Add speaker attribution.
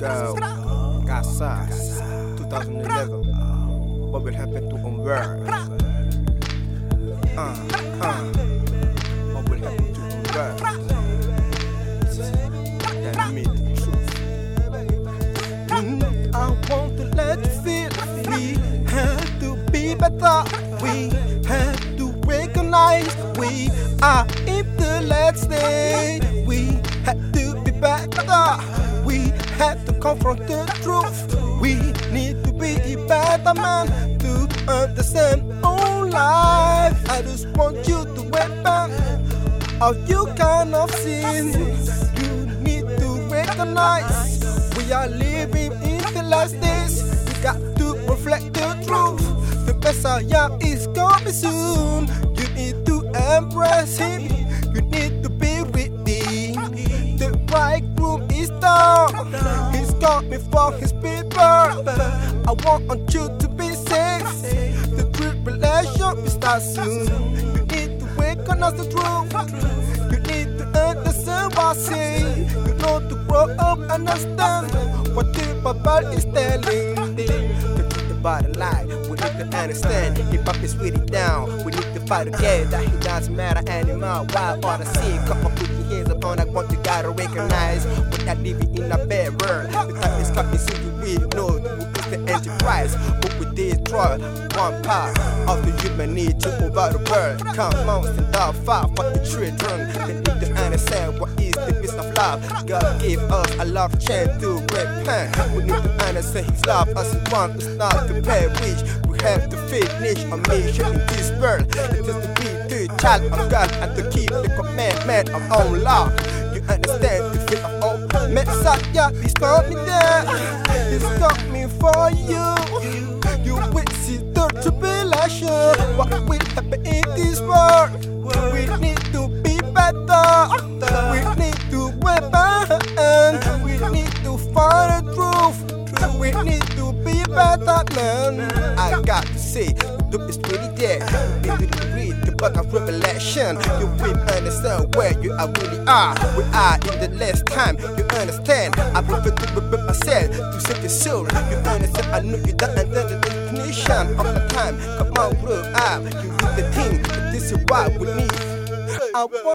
Speaker 1: go. Gaza, 2011. What will happen to our world? What will happen to our world? Tell me the truth. I want to let you feel we have to be better. We have to recognize we are in the last day. We have to be better. We have to confront the truth. We need to be a better man to understand our life. I just want you to repent of you kind of sin. You need to recognize we are living in the last days. We got to reflect the truth. The Messiah is coming soon. You need to embrace him. You need to be redeemed. The bridegroom is down. He's coming for his people. I want you to be safe. The tribulation will start soon. You need to recognize the truth. You need to understand what I say. You know to grow up and understand what the Bible is telling. Bottom line, we need to understand. Hip hop is really down. We need to fight together. It doesn't matter anymore. Why or the sea? Come on, put your hands up on that one. You gotta recognize we're not living in a bad world. The time is coming soon. You will know who is the enterprise. But we destroy one part of the human need to over the world. Come on, stand up, fight for the children. They need to understand what is the peace of love. God gave us a love chance to repent. We need to understand His love as He wants us not to perish. We have to finish a mission in this world. It is to be the child of God and to keep the commandment of our law. You understand the fate of our Messiah is coming there. He's coming for you. You will see the tribulation. What will happen in this world? We need to be better. We need to repent. We need to find the truth. We need to be better, man. I got to say, the truth is really there. You need to read the book of Revelation. You will understand where you really are. We are in the last time. You understand? I prefer to prepare myself to save your soul. You understand? I know you don't understand the definition of the time. Come on, grow up. You need the thing. This is what we need. I want